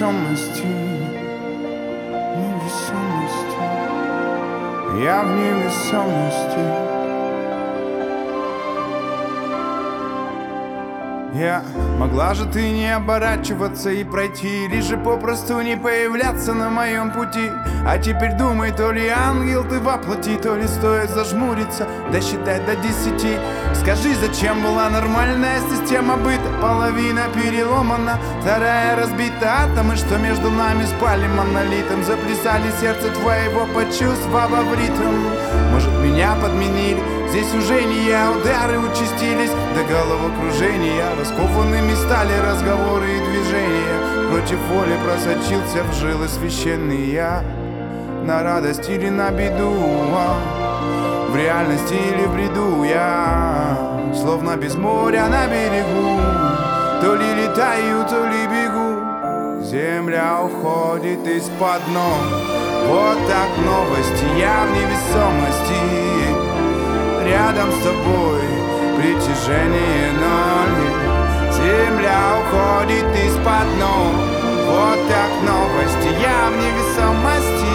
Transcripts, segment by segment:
невесомости, невесомости. Я в невесомости. Могла же ты не оборачиваться и пройти, или же попросту не появляться на моем пути. А теперь думай, то ли ангел ты воплоти, то ли стоит зажмуриться, досчитать до 10. Скажи, зачем была нормальная система быта? Половина переломана, вторая разбита. Атомы, что между нами спали монолитом, заплясали сердце твоего, почувствовав ритм. Может, меня подменили? Здесь уже не я, удары участились до головокружения. Раскованными стали разговоры и движения. Против воли просочился в жилы священный я. На радость или на беду, в реальности или в бреду я. Словно без моря на берегу, то ли летаю, то ли бегу. Земля уходит из-под ног. Вот так новости, я в невесомости. Рядом с тобой притяжение ноль. Земля уходит из-под ног. Вот так новости, я в невесомости.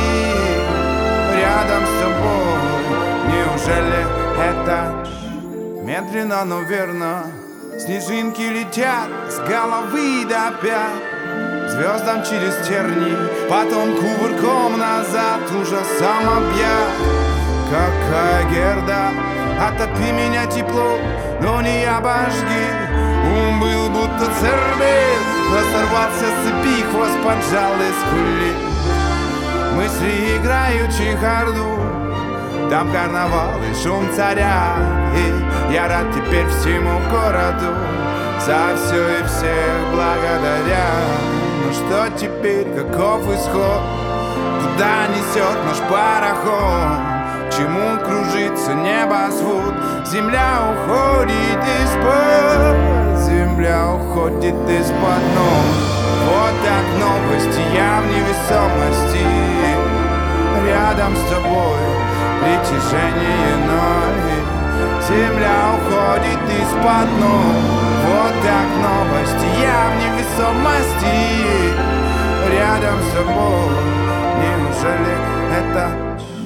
Рядом с тобой, неужели это? Медленно, но верно снежинки летят с головы до пят. Звездам через терни, потом кувырком назад, ужасом объят. Какая герда, отопи меня тепло, но не обожги. Ум был будто цербер, но сорвался с цепи, хвост поджал и скулит. Мысли играют чехарду, там карнавал и шум царя. И я рад теперь всему городу, за все и всех благодаря. Ну что теперь, каков исход? Куда несет наш пароход? Чему кружится небосвод? Земля уходит из-под, земля уходит из-под ног. Вот так новости, я в невесомости. Рядом с тобой притяжение ноль. Земля уходит из-под ног. Вот так новости, я в невесомости. Рядом с тобой, неужели это